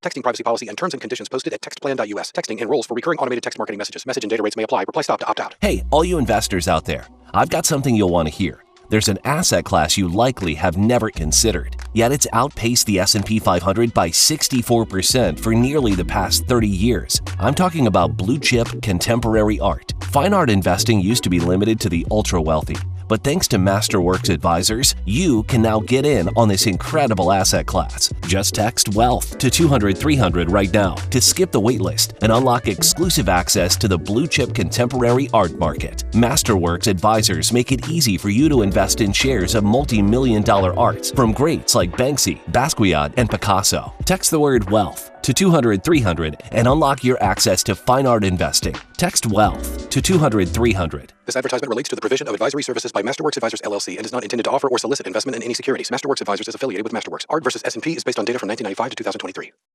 Texting privacy policy and terms and conditions posted at textplan.us. Texting enrolls for recurring automated text marketing messages. Message and data rates may apply. Reply stop to opt out. Hey, all you investors out there, I've got something you'll want to hear. There's an asset class you likely have never considered, yet it's outpaced the S&P 500 by 64% for nearly the past 30 years. I'm talking about blue chip contemporary art. Fine art investing used to be limited to the ultra-wealthy. But thanks to Masterworks Advisors, you can now get in on this incredible asset class. Just text WEALTH to 200-300 right now to skip the waitlist and unlock exclusive access to the blue chip contemporary art market. Masterworks Advisors make it easy for you to invest in shares of multi-million-dollar arts from greats like Banksy, Basquiat, and Picasso. Text the word WEALTH to 200-300 and unlock your access to fine art investing. Text WEALTH to 200-300. This advertisement relates to the provision of advisory services by Masterworks Advisors LLC and is not intended to offer or solicit investment in any securities. Masterworks Advisors is affiliated with Masterworks. ART versus S&P is based on data from 1995 to 2023.